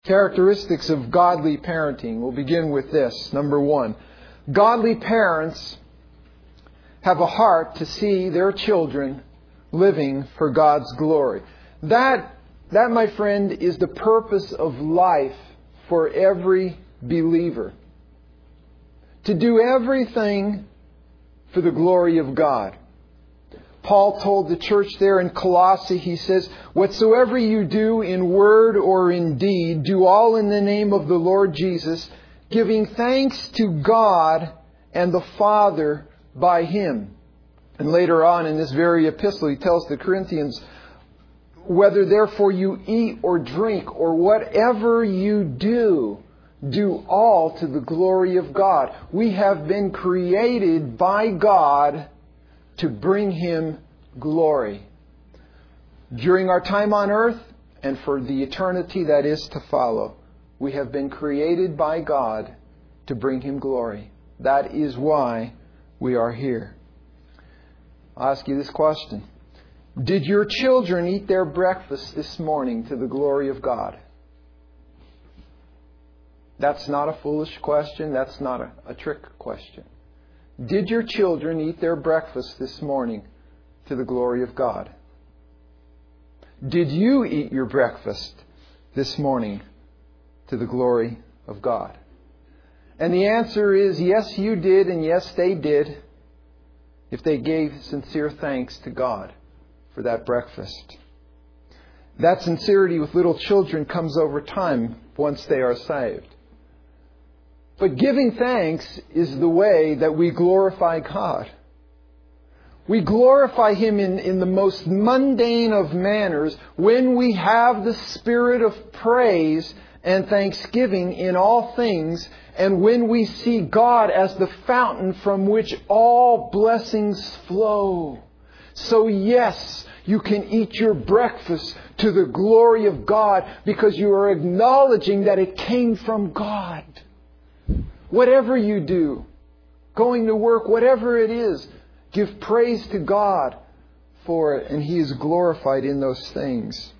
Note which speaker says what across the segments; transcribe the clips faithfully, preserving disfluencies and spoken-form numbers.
Speaker 1: Characteristics of godly parenting. We'll begin with this. Number one, godly parents have a heart to see their children living for God's glory. That, that, my friend, is the purpose of life for every believer. To do everything for the glory of God. Paul told the church there in Colossae, he says, "Whatsoever you do in word or in deed, do all in the name of the Lord Jesus, giving thanks to God and the Father by Him." And later on in this very epistle, he tells the Corinthians, "Whether therefore you eat or drink or whatever you do, do all to the glory of God." We have been created by God to bring Him glory. During our time on earth and for the eternity that is to follow, we have been created by God to bring Him glory. That is why we are here. I'll ask you this question. Did your children eat their breakfast this morning to the glory of God? That's not a foolish question. That's not a, a trick question. Did your children eat their breakfast this morning to the glory of God? Did you eat your breakfast this morning to the glory of God? And the answer is yes, you did, and yes, they did, if they gave sincere thanks to God for that breakfast. That sincerity with little children comes over time once they are saved. But giving thanks is the way that we glorify God. We glorify Him in, in the most mundane of manners when we have the spirit of praise and thanksgiving in all things, and when we see God as the fountain from which all blessings flow. So yes, you can eat your breakfast to the glory of God because you are acknowledging that it came from God. Whatever you do, going to work, whatever it is, give praise to God for it, and He is glorified in those things.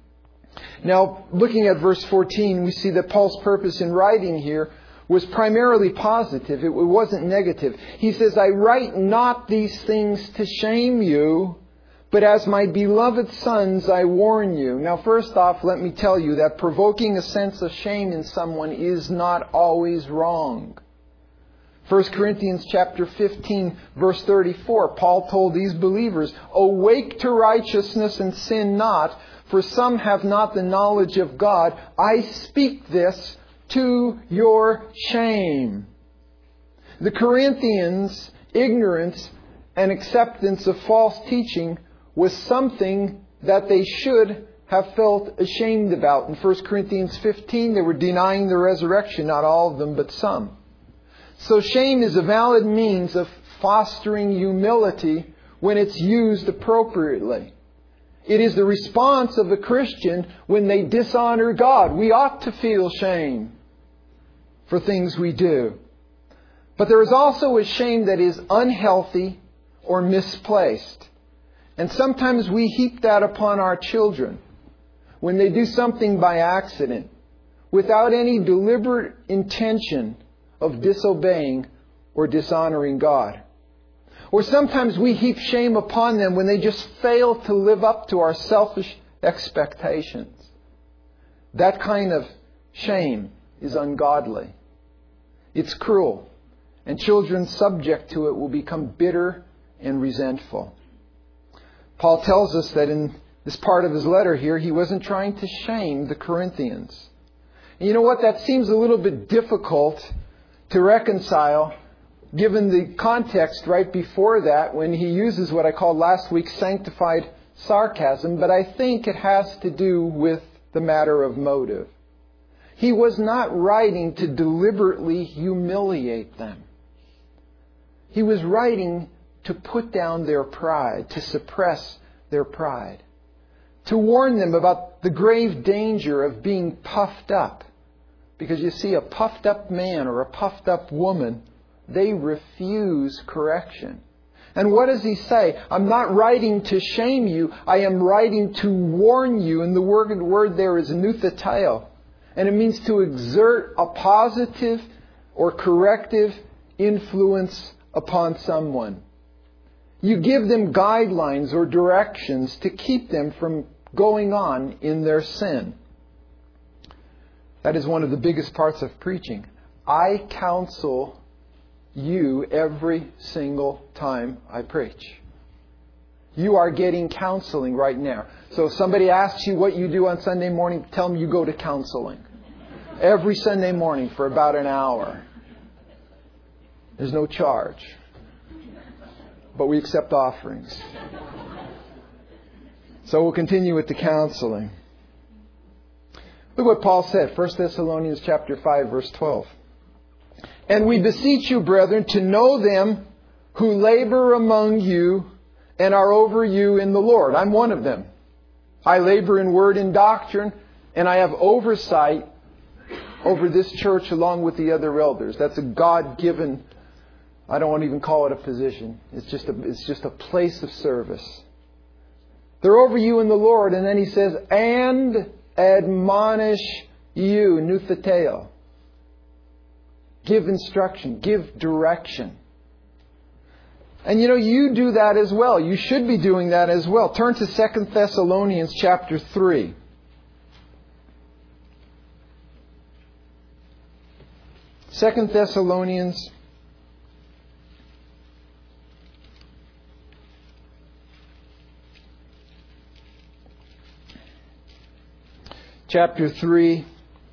Speaker 1: Now, looking at verse fourteen, we see that Paul's purpose in writing here was primarily positive. It wasn't negative. He says, "I write not these things to shame you, but as my beloved sons, I warn you." Now, first off, let me tell you that provoking a sense of shame in someone is not always wrong. First Corinthians chapter fifteen, verse thirty-four, Paul told these believers, "Awake to righteousness and sin not, for some have not the knowledge of God. I speak this to your shame." The Corinthians' ignorance and acceptance of false teaching was something that they should have felt ashamed about. In First Corinthians fifteen, they were denying the resurrection, not all of them, but some. So shame is a valid means of fostering humility when it's used appropriately. It is the response of a Christian when they dishonor God. We ought to feel shame for things we do. But there is also a shame that is unhealthy or misplaced. And sometimes we heap that upon our children when they do something by accident, without any deliberate intention of disobeying or dishonoring God. Or sometimes we heap shame upon them when they just fail to live up to our selfish expectations. That kind of shame is ungodly. It's cruel. And children subject to it will become bitter and resentful. Paul tells us that in this part of his letter here, he wasn't trying to shame the Corinthians. And you know what? That seems a little bit difficult to reconcile given the context right before that when he uses what I called last week sanctified sarcasm. But I think it has to do with the matter of motive. He was not writing to deliberately humiliate them. He was writing to put down their pride, to suppress their pride, to warn them about the grave danger of being puffed up. Because you see, a puffed up man or a puffed up woman, they refuse correction. And what does he say? I'm not writing to shame you. I am writing to warn you. And the word, word there is nuthateo. And it means to exert a positive or corrective influence upon someone. You give them guidelines or directions to keep them from going on in their sin. That is one of the biggest parts of preaching. I counsel you every single time I preach. You are getting counseling right now. So if somebody asks you what you do on Sunday morning, tell them you go to counseling. Every Sunday morning for about an hour. There's no charge. But we accept offerings. So we'll continue with the counseling. Look what Paul said, First Thessalonians chapter five, verse twelve. And we beseech you, brethren, to know them who labor among you and are over you in the Lord. I'm one of them. I labor in word and doctrine, and I have oversight over this church along with the other elders. That's a God-given, I don't want to even call it a position. It's just a, it's just a place of service. They're over you in the Lord. And then he says, and admonish you, nutheteo. Give instruction, give direction. And you know, you do that as well. You should be doing that as well. Turn to Second Thessalonians chapter three. Second Thessalonians chapter three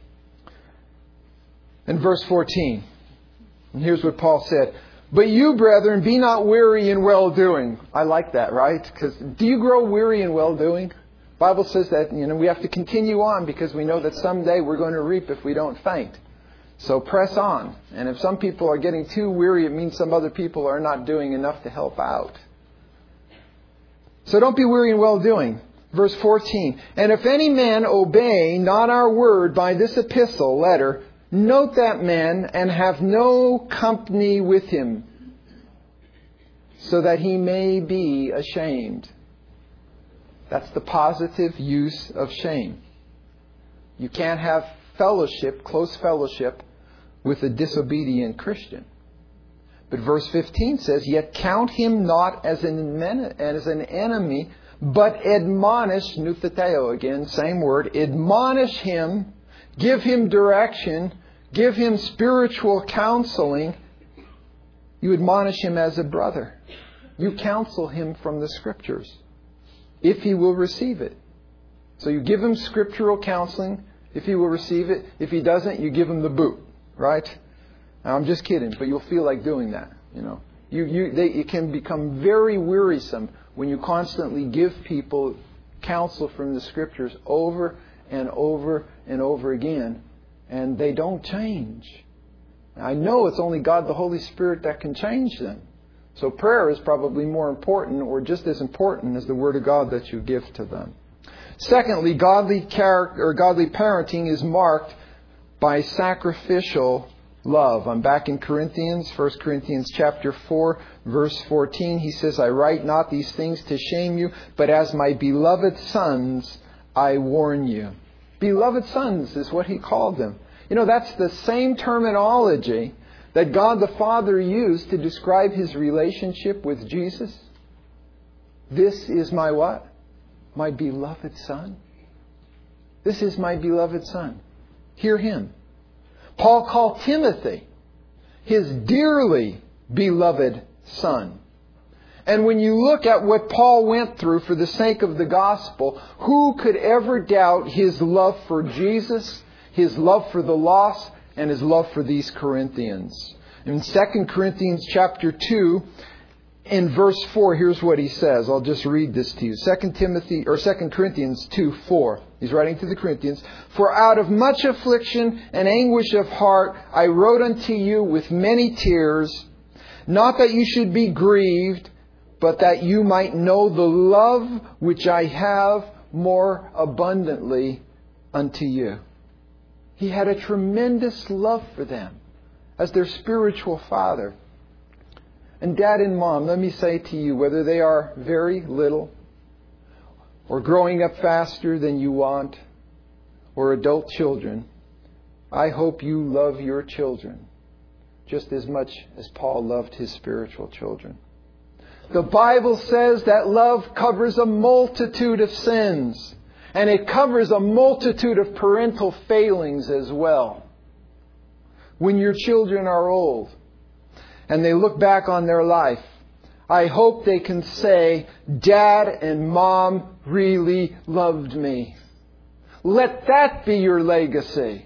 Speaker 1: and verse fourteen. And here's what Paul said. But you, brethren, be not weary in well-doing. I like that, right? Because do you grow weary in well-doing? The Bible says that, you know, we have to continue on because we know that someday we're going to reap if we don't faint. So press on. And if some people are getting too weary, it means some other people are not doing enough to help out. So don't be weary in well-doing. Verse fourteen. And if any man obey not our word by this epistle, letter, note that man and have no company with him, so that he may be ashamed. That's the positive use of shame. You can't have fellowship, close fellowship, with a disobedient Christian. But verse fifteen says, yet count him not as an, as an enemy, but admonish, nutheteo again, same word, admonish him, give him direction, give him spiritual counseling. You admonish him as a brother. You counsel him from the Scriptures, if he will receive it. So you give him scriptural counseling, if he will receive it. If he doesn't, you give him the boot, right? Now, I'm just kidding, but you'll feel like doing that. You know, you you they, it can become very wearisome when you constantly give people counsel from the Scriptures over and over and over again, and they don't change. I know it's only God the Holy Spirit that can change them. So prayer is probably more important, or just as important, as the Word of God that you give to them. Secondly, godly character or godly parenting is marked by sacrificial love. I'm back in Corinthians, First Corinthians chapter four, verse fourteen. He says, I write not these things to shame you, but as my beloved sons, I warn you. Beloved sons is what he called them. You know, that's the same terminology that God the Father used to describe his relationship with Jesus. This is my what? My beloved son. This is my beloved son. Hear him. Paul called Timothy his dearly beloved son. And when you look at what Paul went through for the sake of the gospel, who could ever doubt his love for Jesus, his love for the lost, and his love for these Corinthians? In Second Corinthians chapter two, in verse four, here's what he says. I'll just read this to you. Second Timothy or Second Corinthians two four. He's writing to the Corinthians. For out of much affliction and anguish of heart I wrote unto you with many tears, not that you should be grieved, but that you might know the love which I have more abundantly unto you. He had a tremendous love for them as their spiritual father. And dad and mom, let me say to you, whether they are very little or growing up faster than you want, or adult children, I hope you love your children just as much as Paul loved his spiritual children. The Bible says that love covers a multitude of sins, and it covers a multitude of parental failings as well. When your children are old and they look back on their life, I hope they can say, Dad and Mom really loved me. Let that be your legacy.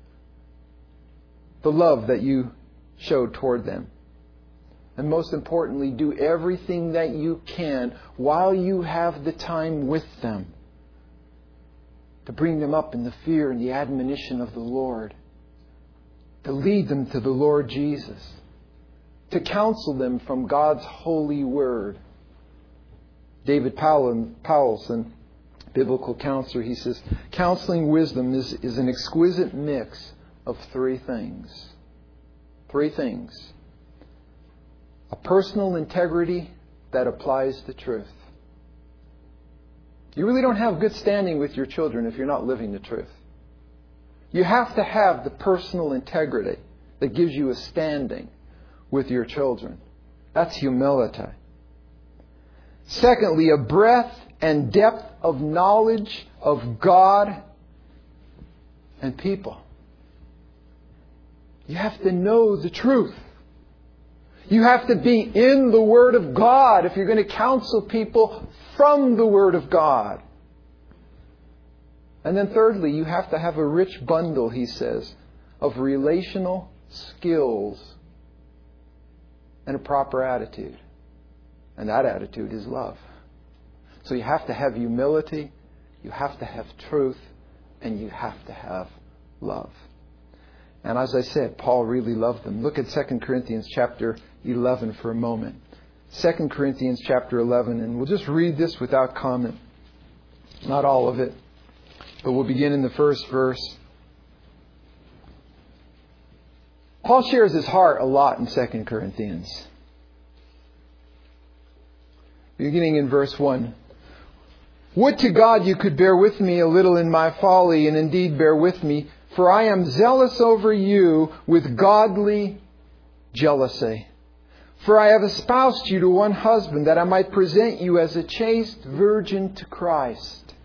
Speaker 1: The love that you showed toward them. And most importantly, do everything that you can while you have the time with them to bring them up in the fear and the admonition of the Lord. To lead them to the Lord Jesus. To counsel them from God's holy word. David Powelson, biblical counselor, he says, counseling wisdom is, is an exquisite mix of three things. Three things. A personal integrity that applies the truth. You really don't have good standing with your children if you're not living the truth. You have to have the personal integrity that gives you a standing with your children. That's humility. Secondly, a breadth and depth of knowledge of God and people. You have to know the truth. You have to be in the Word of God if you're going to counsel people from the Word of God. And then thirdly, you have to have a rich bundle, he says, of relational skills and a proper attitude. And that attitude is love. So you have to have humility, you have to have truth, and you have to have love. And as I said, Paul really loved them. Look at Second Corinthians chapter eleven for a moment. Second Corinthians chapter eleven, and we'll just read this without comment. Not all of it, but we'll begin in the first verse. Paul shares his heart a lot in Second Corinthians. Beginning in verse one. Would to God you could bear with me a little in my folly, and indeed bear with me, for I am zealous over you with godly jealousy. For I have espoused you to one husband, that I might present you as a chaste virgin to Christ.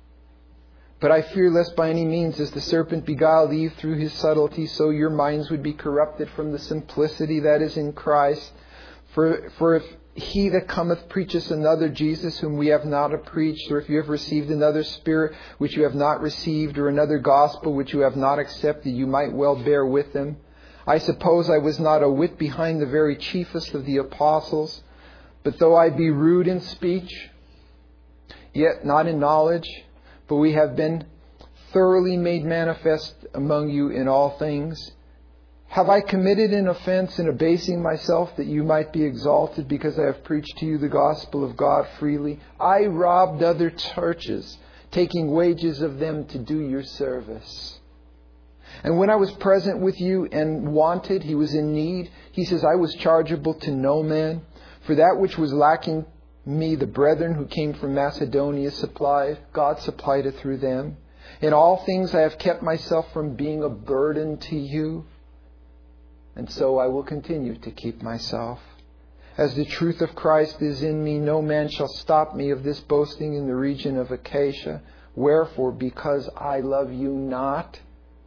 Speaker 1: But I fear lest by any means, as the serpent beguiled Eve through his subtlety, so your minds would be corrupted from the simplicity that is in Christ. For, for if he that cometh preacheth another Jesus whom we have not preached, or if you have received another spirit which you have not received, or another gospel which you have not accepted, you might well bear with them. I suppose I was not a whit behind the very chiefest of the apostles, but though I be rude in speech, yet not in knowledge, but we have been thoroughly made manifest among you in all things. Have I committed an offense in abasing myself that you might be exalted because I have preached to you the gospel of God freely? I robbed other churches, taking wages of them to do your service. And when I was present with you and wanted, he was in need, he says, I was chargeable to no man. For that which was lacking me, the brethren who came from Macedonia supplied. God supplied it through them. In all things I have kept myself from being a burden to you. And so I will continue to keep myself. As the truth of Christ is in me, no man shall stop me of this boasting in the region of Achaia. Wherefore, because I love you not,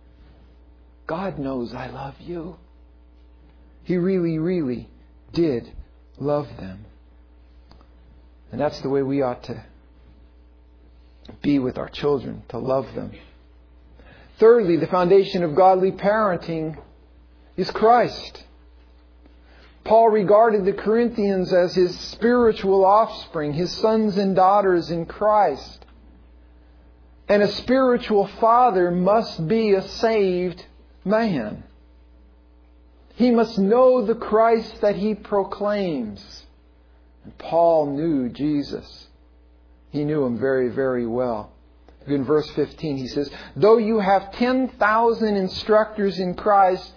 Speaker 1: God knows I love you. He really, really did love them. And that's the way we ought to be with our children, to love them. Thirdly, the foundation of godly parenting is Christ. Paul regarded the Corinthians as his spiritual offspring, his sons and daughters in Christ. And a spiritual father must be a saved man. He must know the Christ that he proclaims. And Paul knew Jesus. He knew him very, very well. In verse fifteen, he says, though you have ten thousand instructors in Christ,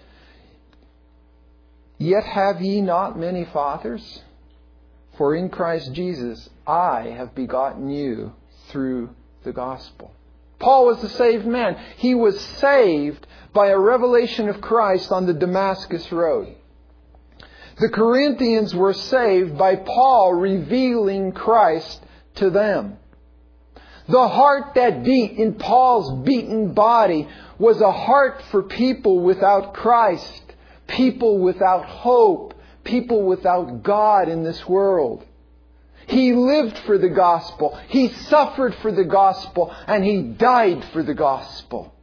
Speaker 1: yet have ye not many fathers? For in Christ Jesus I have begotten you through the gospel. Paul was a saved man. He was saved by a revelation of Christ on the Damascus Road. The Corinthians were saved by Paul revealing Christ to them. The heart that beat in Paul's beaten body was a heart for people without Christ, people without hope, people without God in this world. He lived for the gospel. He suffered for the gospel. And He died for the gospel.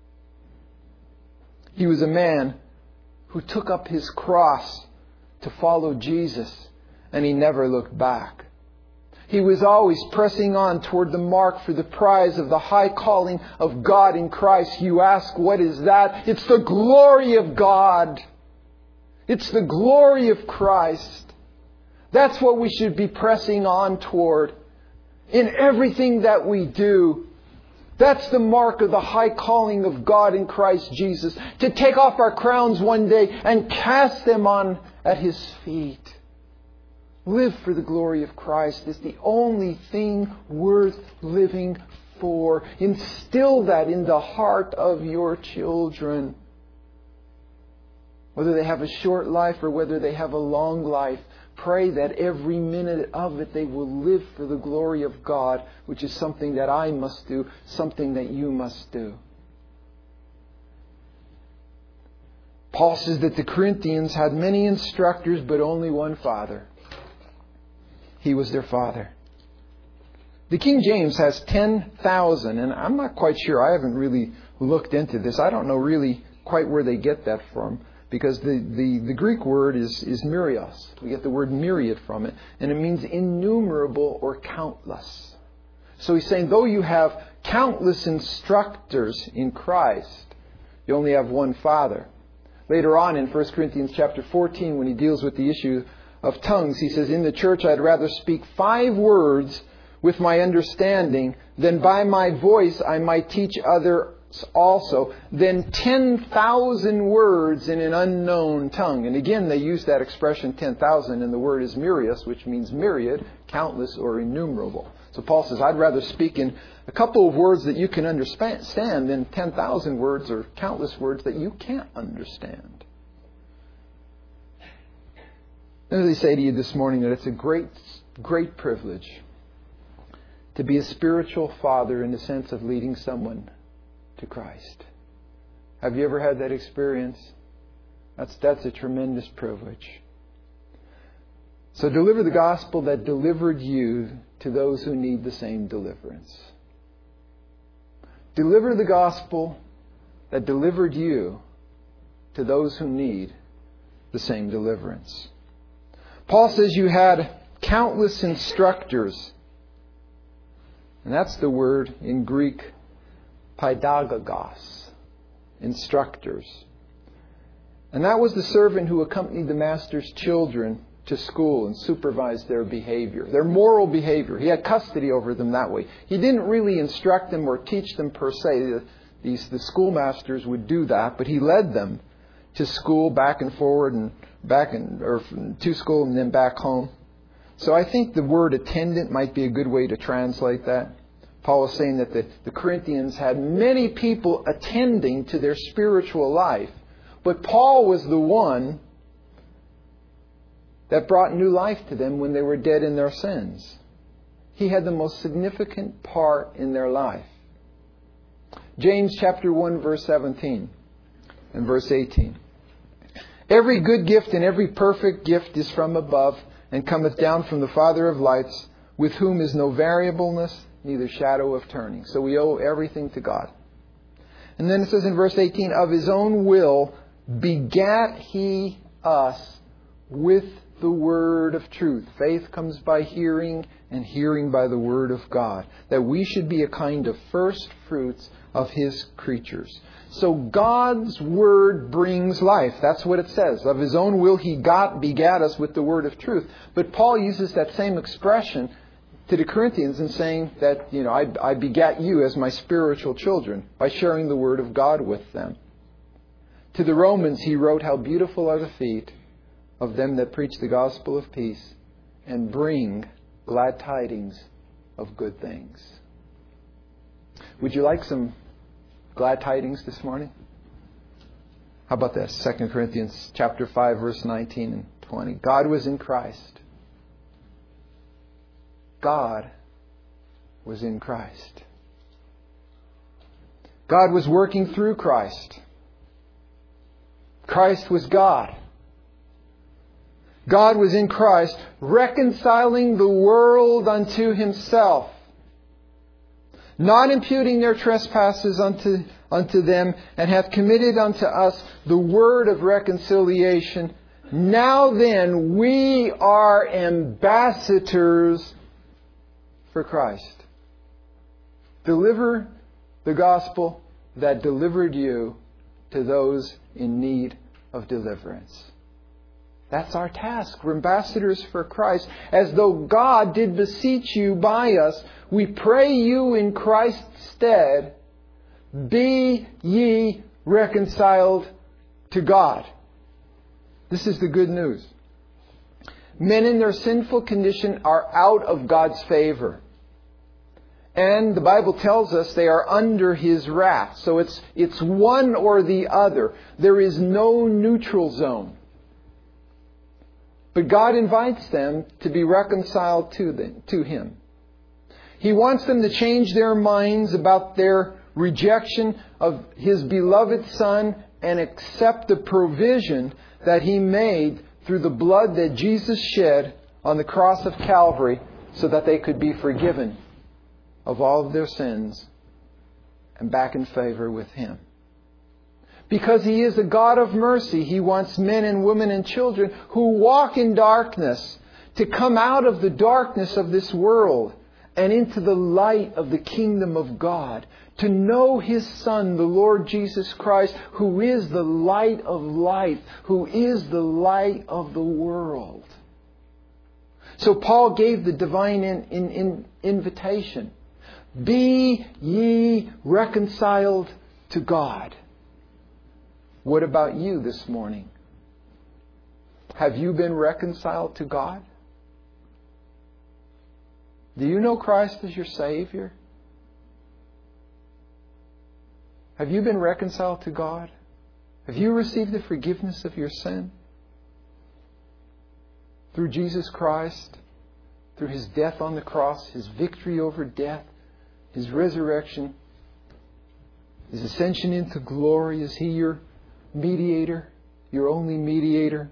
Speaker 1: He was a man who took up His cross to follow Jesus. And He never looked back. He was always pressing on toward the mark for the prize of the high calling of God in Christ. You ask, what is that? It's the glory of God. It's the glory of Christ. That's what we should be pressing on toward in everything that we do. That's the mark of the high calling of God in Christ Jesus. To take off our crowns one day and cast them on at His feet. Live for the glory of Christ is the only thing worth living for. Instill that in the heart of your children. Whether they have a short life or whether they have a long life, pray that every minute of it they will live for the glory of God, which is something that I must do, something that you must do. Paul says that the Corinthians had many instructors, but only one Father. He was their Father. The King James has ten thousand, and I'm not quite sure. I haven't really looked into this. I don't know really quite where they get that from. Because the, the, the Greek word is, is myrios. We get the word myriad from it. And it means innumerable or countless. So he's saying, though you have countless instructors in Christ, you only have one Father. Later on in First Corinthians chapter fourteen, when he deals with the issue of tongues, he says, in the church I'd rather speak five words with my understanding than by my voice I might teach others also, then ten thousand words in an unknown tongue. And again, they use that expression ten thousand, and the word is myrios, which means myriad, countless or innumerable. So Paul says, I'd rather speak in a couple of words that you can understand than ten thousand words or countless words that you can't understand. Let me say to you this morning that it's a great, great privilege to be a spiritual father in the sense of leading someone to Christ. Have you ever had that experience? That's that's a tremendous privilege. So deliver the gospel that delivered you to those who need the same deliverance. Deliver the gospel that delivered you to those who need the same deliverance. Paul says you had countless instructors. And that's the word in Greek, paidagogos, instructors. And that was the servant who accompanied the master's children to school and supervised their behavior, their moral behavior. He had custody over them that way. He didn't really instruct them or teach them per se. These, the schoolmasters would do that, but he led them to school, back and forward, and back and or to school and then back home. So I think the word attendant might be a good way to translate that. Paul is saying that the, the Corinthians had many people attending to their spiritual life. But Paul was the one that brought new life to them when they were dead in their sins. He had the most significant part in their life. James chapter one verse seventeen and verse eighteen. Every good gift and every perfect gift is from above and cometh down from the Father of lights, with whom is no variableness, neither shadow of turning. So we owe everything to God. And then it says in verse eighteen, of His own will begat He us with the word of truth. Faith comes by hearing, and hearing by the word of God. That we should be a kind of first fruits of His creatures. So God's word brings life. That's what it says. Of His own will He got, begat us with the word of truth. But Paul uses that same expression to the Corinthians in saying that, you know, I, I begat you as my spiritual children by sharing the word of God with them. To the Romans he wrote, how beautiful are the feet of them that preach the gospel of peace and bring glad tidings of good things. Would you like some glad tidings this morning? How about this? Second Corinthians chapter five, verse nineteen and twenty. God was in Christ. God was in Christ. God was working through Christ. Christ was God. God was in Christ, reconciling the world unto Himself, not imputing their trespasses unto, unto them, and hath committed unto us the word of reconciliation. Now then, we are ambassadors for Christ. Deliver the gospel that delivered you to those in need of deliverance. That's our task. We're ambassadors for Christ. As though God did beseech you by us, we pray you in Christ's stead, be ye reconciled to God. This is the good news. Men in their sinful condition are out of God's favor. And the Bible tells us they are under His wrath. So it's, it's one or the other. There is no neutral zone. But God invites them to be reconciled to them, to Him. He wants them to change their minds about their rejection of His beloved Son and accept the provision that He made through the blood that Jesus shed on the cross of Calvary so that they could be forgiven of all of their sins and back in favor with Him. Because He is a God of mercy, He wants men and women and children who walk in darkness to come out of the darkness of this world and into the light of the kingdom of God. To know His Son, the Lord Jesus Christ, who is the light of life, who is the light of the world. So Paul gave the divine in, in, in invitation. Be ye reconciled to God. What about you this morning? Have you been reconciled to God? Do you know Christ as your Savior? Have you been reconciled to God? Have you received the forgiveness of your sin? Through Jesus Christ, through His death on the cross, His victory over death, His resurrection, His ascension into glory. Is He your mediator, your only mediator?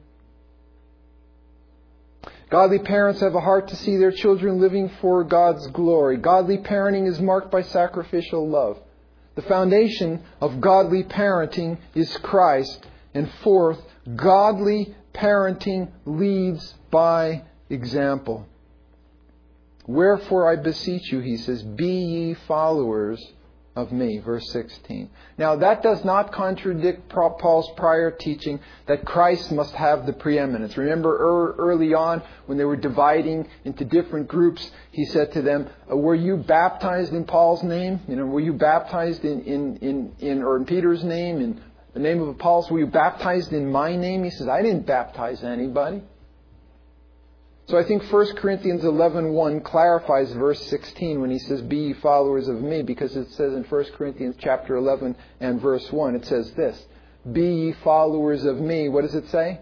Speaker 1: Godly parents have a heart to see their children living for God's glory. Godly parenting is marked by sacrificial love. The foundation of godly parenting is Christ. And fourth, godly parenting leads by example. Wherefore I beseech you, he says, be ye followers of me. Verse sixteen. Now that does not contradict Paul's prior teaching that Christ must have the preeminence. Remember early on when they were dividing into different groups, he said to them, were you baptized in Paul's name? You know, were you baptized in, in, in, in or in Peter's name, in the name of Apollos? Were you baptized in my name? He says, I didn't baptize anybody. So I think First Corinthians eleven one clarifies verse sixteen when he says, be ye followers of me, because it says in First Corinthians chapter eleven and verse one, it says this, be ye followers of me. What does it say?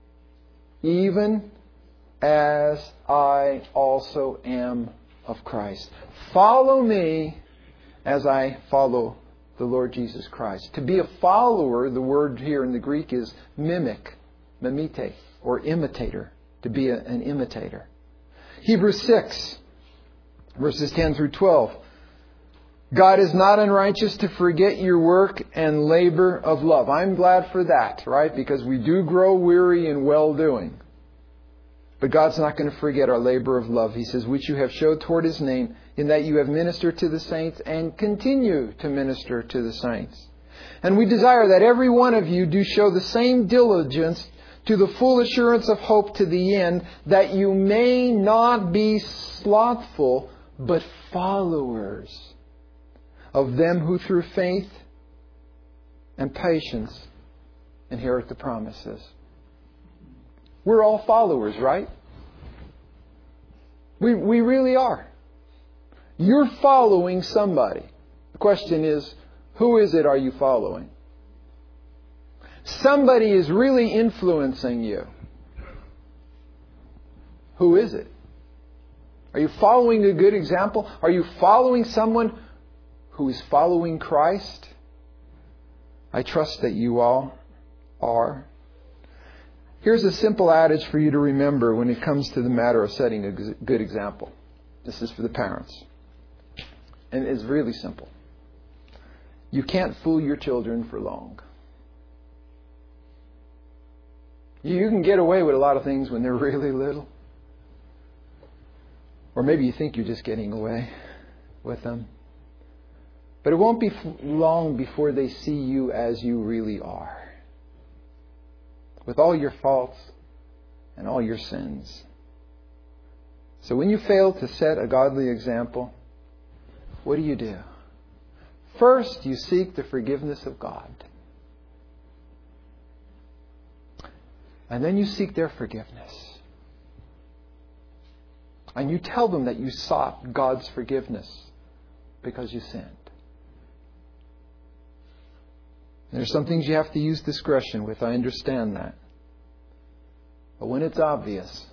Speaker 1: Even as I also am of Christ. Follow me as I follow the Lord Jesus Christ. To be a follower, the word here in the Greek is mimic, mimete, or imitator. To be a, an imitator. Hebrews six, verses ten through twelve. God is not unrighteous to forget your work and labor of love. I'm glad for that, right? Because we do grow weary in well-doing. But God's not going to forget our labor of love. He says, which you have showed toward His name, in that you have ministered to the saints and continue to minister to the saints. And we desire that every one of you do show the same diligence to the full assurance of hope to the end, that you may not be slothful, but followers of them who through faith and patience inherit the promises. We're all followers, right? We, we really are. You're following somebody. The question is, who is it are you following? Somebody is really influencing you. Who is it? Are you following a good example? Are you following someone who is following Christ? I trust that you all are. Here's a simple adage for you to remember when it comes to the matter of setting a good example. This is for the parents. And it's really simple. You can't fool your children for long. You can get away with a lot of things when they're really little. Or maybe you think you're just getting away with them. But it won't be long before they see you as you really are. With all your faults and all your sins. So when you fail to set a godly example, what do you do? First, you seek the forgiveness of God. And then you seek their forgiveness. And you tell them that you sought God's forgiveness because you sinned. There's some things you have to use discretion with. I understand that. But when it's obvious,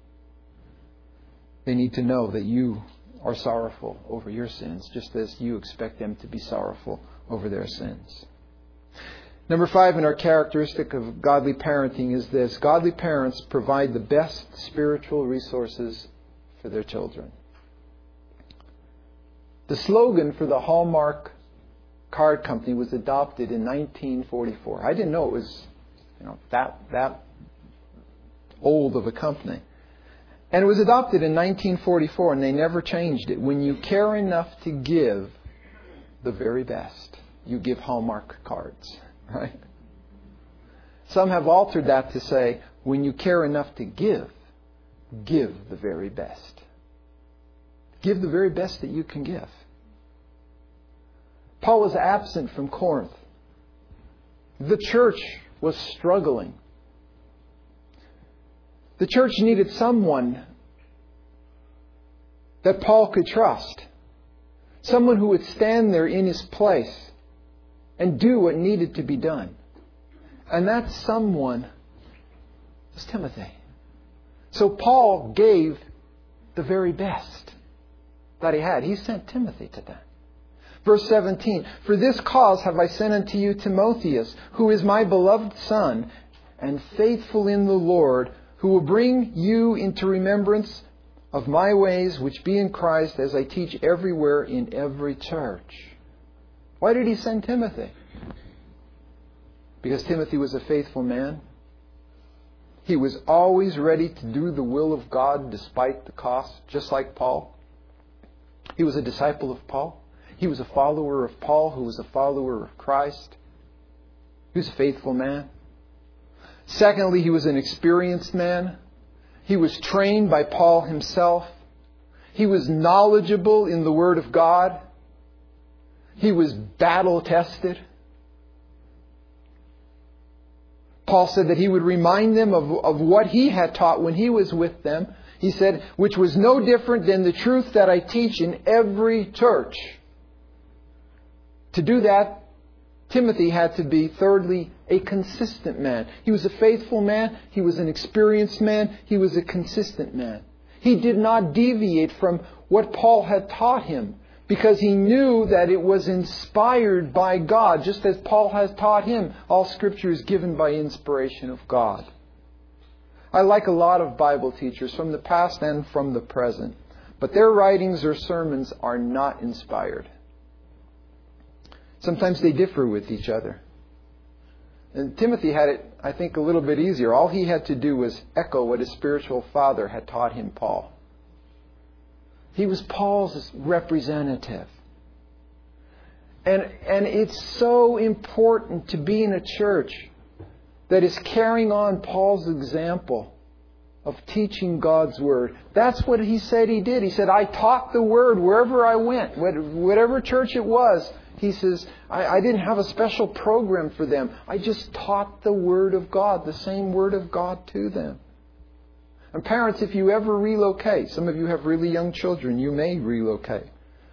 Speaker 1: they need to know that you are sorrowful over your sins, just as you expect them to be sorrowful over their sins. Number five in our characteristic of godly parenting is this. Godly parents provide the best spiritual resources for their children. The slogan for the Hallmark Card Company was adopted in nineteen forty-four. I didn't know it was, you know, that that old of a company. And it was adopted in nineteen forty-four, and they never changed it. When you care enough to give the very best, you give Hallmark cards, right? Some have altered that to say, when you care enough to give, give the very best. Give the very best that you can give. Paul was absent from Corinth. The church was struggling. The church needed someone that Paul could trust. Someone who would stand there in his place and do what needed to be done. And that someone was Timothy. So Paul gave the very best that he had. He sent Timothy to them. Verse seventeen, for this cause have I sent unto you Timotheus, who is my beloved son, and faithful in the Lord, who will bring you into remembrance of my ways which be in Christ, as I teach everywhere in every church. Why did he send Timothy? Because Timothy was a faithful man. He was always ready to do the will of God despite the cost, just like Paul. He was a disciple of Paul. He was a follower of Paul, who was a follower of Christ. He was a faithful man. Secondly, he was an experienced man. He was trained by Paul himself. He was knowledgeable in the Word of God. He was battle-tested. Paul said that he would remind them of, of what he had taught when he was with them. He said, which was no different than the truth that I teach in every church. To do that, Timothy had to be, thirdly, a consistent man. He was a faithful man. He was an experienced man. He was a consistent man. He did not deviate from what Paul had taught him, because he knew that it was inspired by God, just as Paul has taught him. All Scripture is given by inspiration of God. I like a lot of Bible teachers from the past and from the present, but their writings or sermons are not inspired. Sometimes they differ with each other. And Timothy had it, I think, a little bit easier. All he had to do was echo what his spiritual father had taught him, Paul. He was Paul's representative. And, and it's so important to be in a church that is carrying on Paul's example of teaching God's Word. That's what he said he did. He said, I taught the Word wherever I went, whatever church it was. He says, I, I didn't have a special program for them. I just taught the Word of God, the same Word of God to them. And parents, if you ever relocate, some of you have really young children, you may relocate.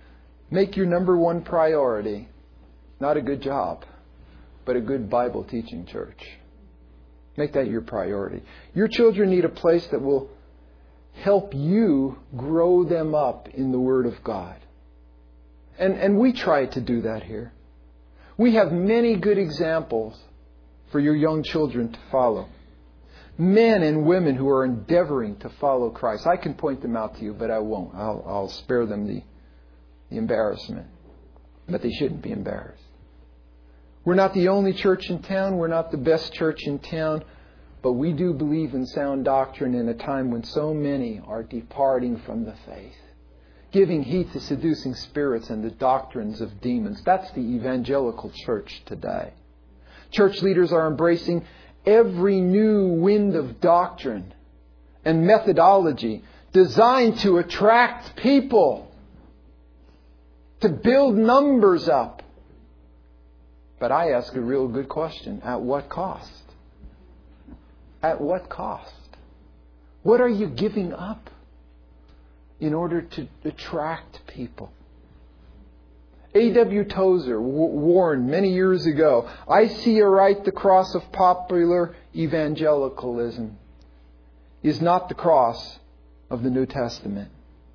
Speaker 1: Make your number one priority not a good job, but a good Bible teaching church. Make that your priority. Your children need a place that will help you grow them up in the Word of God. And, and we try to do that here. We have many good examples for your young children to follow. Men and women who are endeavoring to follow Christ. I can point them out to you, but I won't. I'll, I'll spare them the, the embarrassment. But they shouldn't be embarrassed. We're not the only church in town. We're not the best church in town. But we do believe in sound doctrine in a time when so many are departing from the faith, giving heed to seducing spirits and the doctrines of demons. That's the evangelical church today. Church leaders are embracing every new wind of doctrine and methodology designed to attract people, to build numbers up. But I ask a real good question. At what cost? At what cost? What are you giving up in order to attract people? A W Tozer w- warned many years ago, I see aright the cross of popular evangelicalism is not the cross of the New Testament.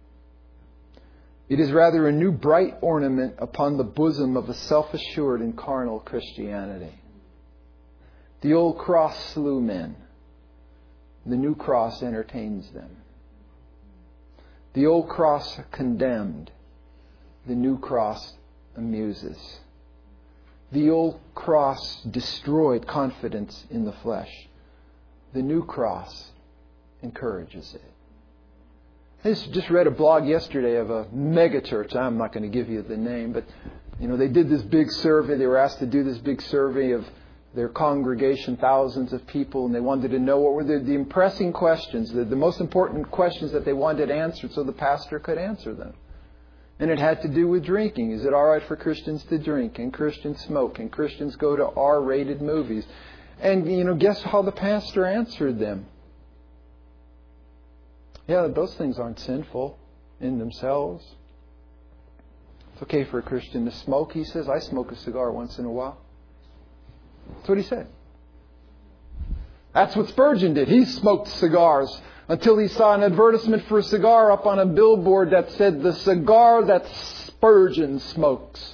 Speaker 1: It is rather a new bright ornament upon the bosom of a self-assured and carnal Christianity. The old cross slew men. The new cross entertains them. The old cross condemned. The new cross amuses. The old cross destroyed confidence in the flesh. The new cross encourages it. I just read a blog yesterday of a mega church. I'm not going to give you the name, but you know they did this big survey. They were asked to do this big survey of their congregation, thousands of people, and they wanted to know what were the, the impressing questions, the, the most important questions that they wanted answered so the pastor could answer them. And it had to do with drinking. Is it all right for Christians to drink? And Christians smoke? And Christians go to R-rated movies? And, you know, guess how the pastor answered them? Yeah, those things aren't sinful in themselves. It's okay for a Christian to smoke, he says. I smoke a cigar once in a while. That's what he said. That's what Spurgeon did. He smoked cigars until he saw an advertisement for a cigar up on a billboard that said, the cigar that Spurgeon smokes.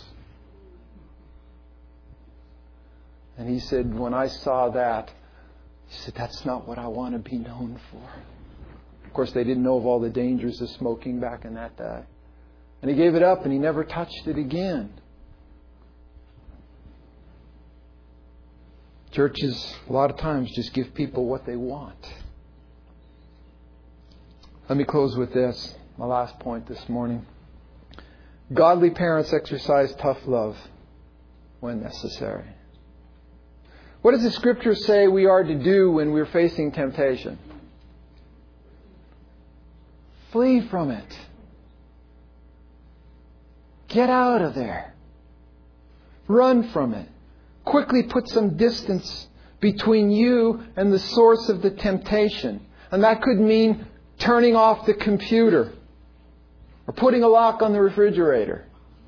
Speaker 1: And he said, when I saw that, he said, that's not what I want to be known for. Of course, they didn't know of all the dangers of smoking back in that day. And he gave it up and he never touched it again. Churches, a lot of times, just give people what they want. Let me close with this, my last point this morning. Godly parents exercise tough love when necessary. What does the Scripture say we are to do when we're facing temptation? Flee from it. Get out of there. Run from it. Quickly put some distance between you and the source of the temptation. And that could mean turning off the computer or putting a lock on the refrigerator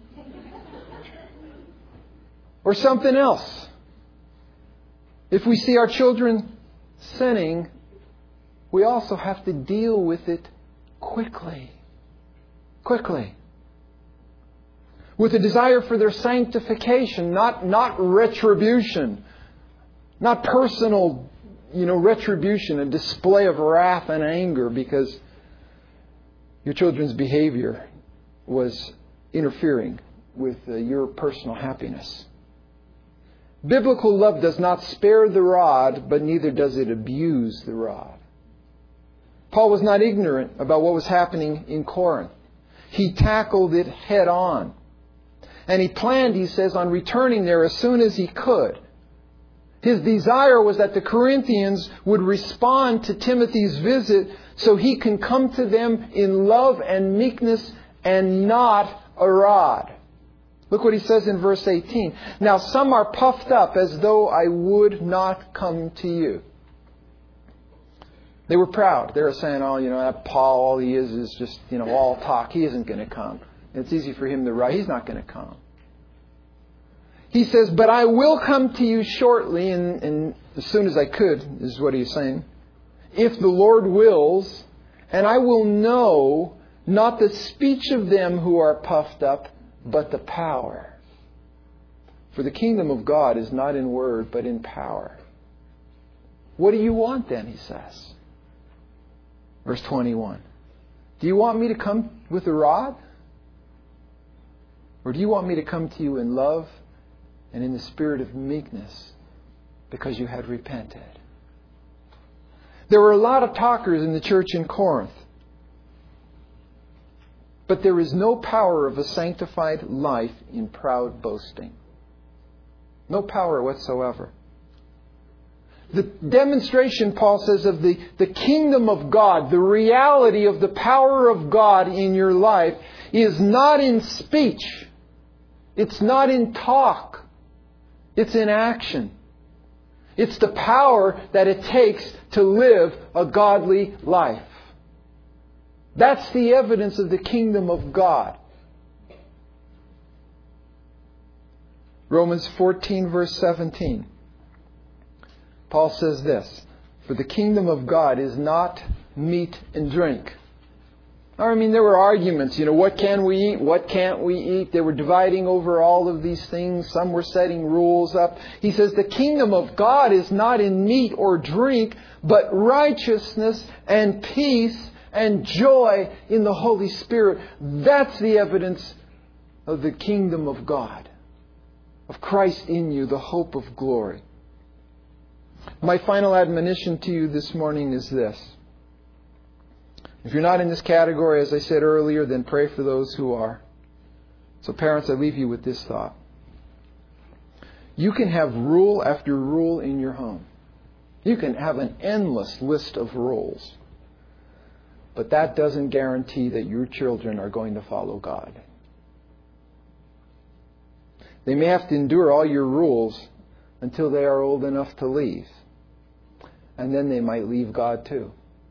Speaker 1: or something else. If we see our children sinning, we also have to deal with it quickly. Quickly. With a desire for their sanctification, not, not retribution, not personal, you know, retribution, a display of wrath and anger because your children's behavior was interfering with uh, your personal happiness. Biblical love does not spare the rod, but neither does it abuse the rod. Paul was not ignorant about what was happening in Corinth. He tackled it head on. And he planned, he says, on returning there as soon as he could. His desire was that the Corinthians would respond to Timothy's visit so he can come to them in love and meekness and not a rod. Look what he says in verse eighteen. Now some are puffed up as though I would not come to you. They were proud. They were saying, oh, you know, that Paul, all he is is just, you know, all talk. He isn't going to come. It's easy for him to write. He's not going to come. He says, but I will come to you shortly, and, and as soon as I could, is what he's saying. If the Lord wills, and I will know not the speech of them who are puffed up, but the power. For the kingdom of God is not in word, but in power. What do you want then, he says. Verse twenty-one. Do you want me to come with a rod? Or do you want me to come to you in love and in the spirit of meekness, because you had repented? There were a lot of talkers in the church in Corinth. But there is no power of a sanctified life in proud boasting. No power whatsoever. The demonstration, Paul says, of the, the kingdom of God, the reality of the power of God in your life, is not in speech. It's not in talk. It's in action. It's the power that it takes to live a godly life. That's the evidence of the kingdom of God. Romans fourteen, verse seventeen. Paul says this, for the kingdom of God is not meat and drink. I mean, there were arguments, you know, what can we eat, what can't we eat? They were dividing over all of these things. Some were setting rules up. He says the kingdom of God is not in meat or drink, but righteousness and peace and joy in the Holy Spirit. That's the evidence of the kingdom of God, of Christ in you, the hope of glory. My final admonition to you this morning is this. If you're not in this category, as I said earlier, then pray for those who are. So parents, I leave you with this thought. You can have rule after rule in your home. You can have an endless list of rules. But that doesn't guarantee that your children are going to follow God. They may have to endure all your rules until they are old enough to leave. And then they might leave God too.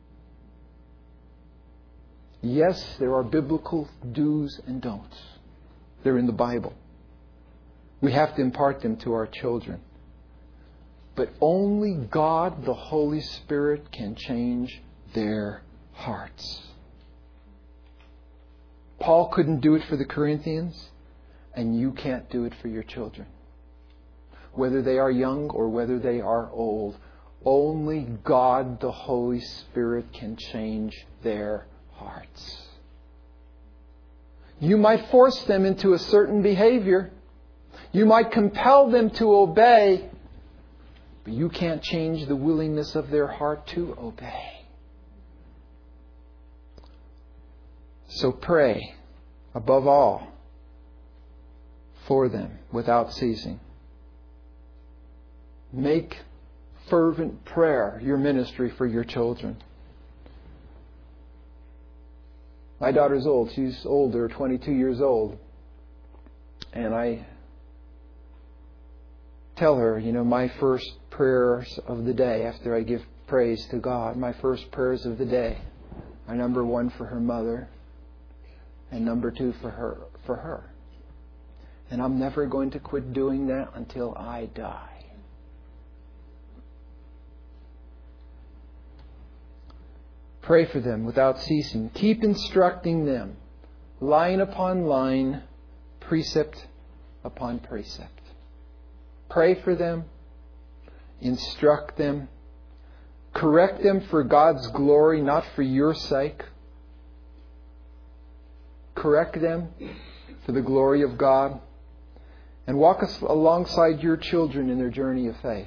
Speaker 1: Yes, there are biblical do's and don'ts. They're in the Bible. We have to impart them to our children. But only God, the Holy Spirit, can change their hearts. Paul couldn't do it for the Corinthians, and you can't do it for your children. Whether they are young or whether they are old, only God, the Holy Spirit, can change their hearts. You might force them into a certain behavior. You might compel them to obey, but you can't change the willingness of their heart to obey. So pray, above all, for them without ceasing. Make fervent prayer your ministry for your children. My daughter's old. She's older, twenty-two years old. And I tell her, you know, my first prayers of the day, after I give praise to God, my first prayers of the day are number one for her mother and number two for her, for her. And I'm never going to quit doing that until I die. Pray for them without ceasing. Keep instructing them, line upon line, precept upon precept. Pray for them, instruct them, correct them for God's glory, not for your sake. Correct them for the glory of God, and walk alongside your children in their journey of faith.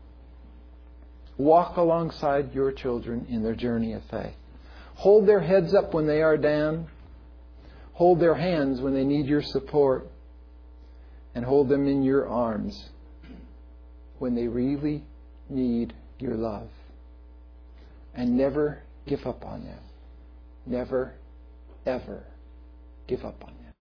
Speaker 1: Walk alongside your children in their journey of faith. Hold their heads up when they are down. Hold their hands when they need your support. And hold them in your arms when they really need your love. And never give up on them. Never, ever give up on them.